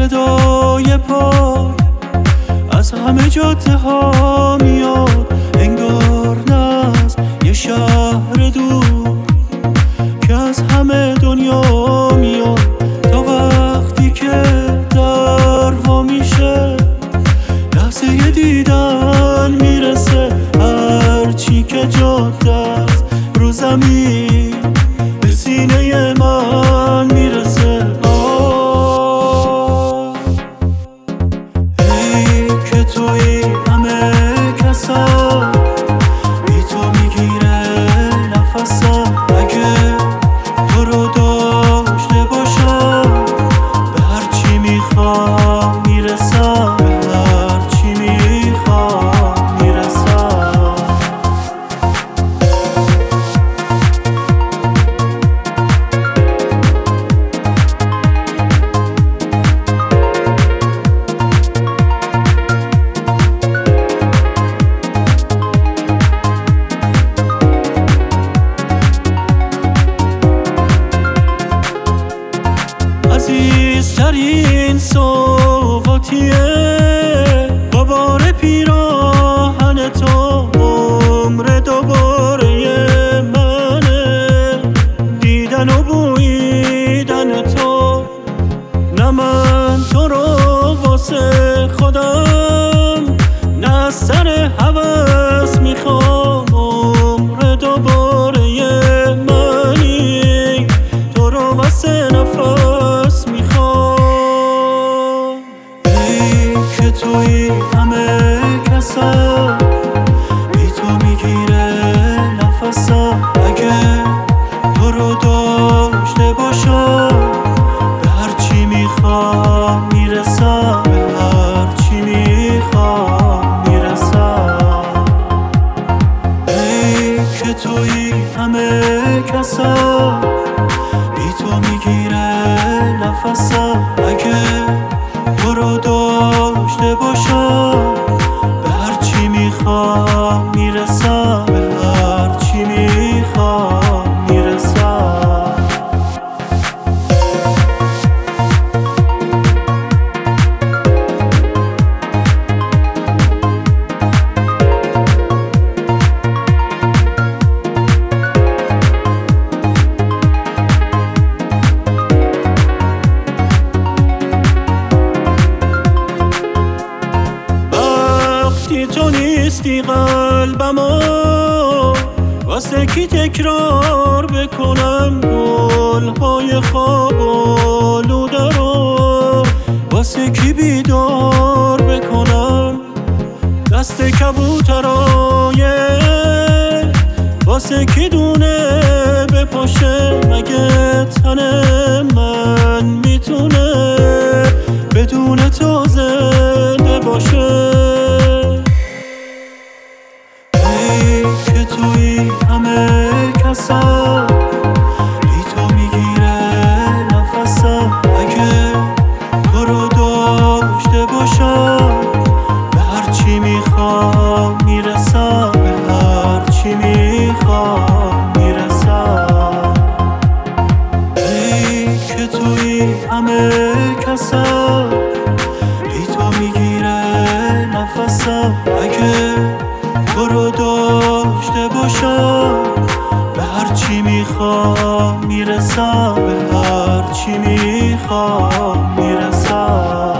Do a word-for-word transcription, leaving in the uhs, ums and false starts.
صدای پای از همه جاده ها میاد، انگار نه از یه شهر دور که از همه دنیا میاد. تا وقتی که در وا میشه لحظه ی دیدن میرسه، هرچی که جاده است رو زمین به سینه من میرسه. آه ای که توی همه کسا بی تو میگیره نفسم، اگه تو رو داشته باشم به هرچی میخوام میرسم، به هرچی میخوام میرسم. عزیزترین سوغاتیه دوباره پیراهن تو، عمر دوباره منه دیدن و بویدن تو. نه من تو رو واسه خودم نه از سر هوس میخوام، عمر دوباره منی تو رو واسه نفس میخوام. ای که توی همه کسا بی تو میگیره نفسم، اگه تو رو داشته باشم به هرچی میخوام میرسم، به هرچی میخوام میرسم. ای که توی همه کسا بی تو میگیره نفسم، اگه تو رو داشته باشم به هرچی میخوام میرسم، به هرچی میخوام میرسم. تو نیستی قلبمو واسه کی تکرار بکنم، گل‌های خواب آلوده رو واسه کی بیدار بکنم. دست کبوترای واسه کی دونه بپاشه، مگه تن من میتونه بدون تو زنده باشه. که توی همه کسا بی تو میگیره نفسم، اگه تو رو داشته باشم به هرچی میخوام میرسم، به هرچی میخوام میرسم. ای که توی همه کسا بی تو میگیره نفسم، اگه تو رو داشته باشم به هرچی میخوام میرسم، به هرچی میخوام میرسم.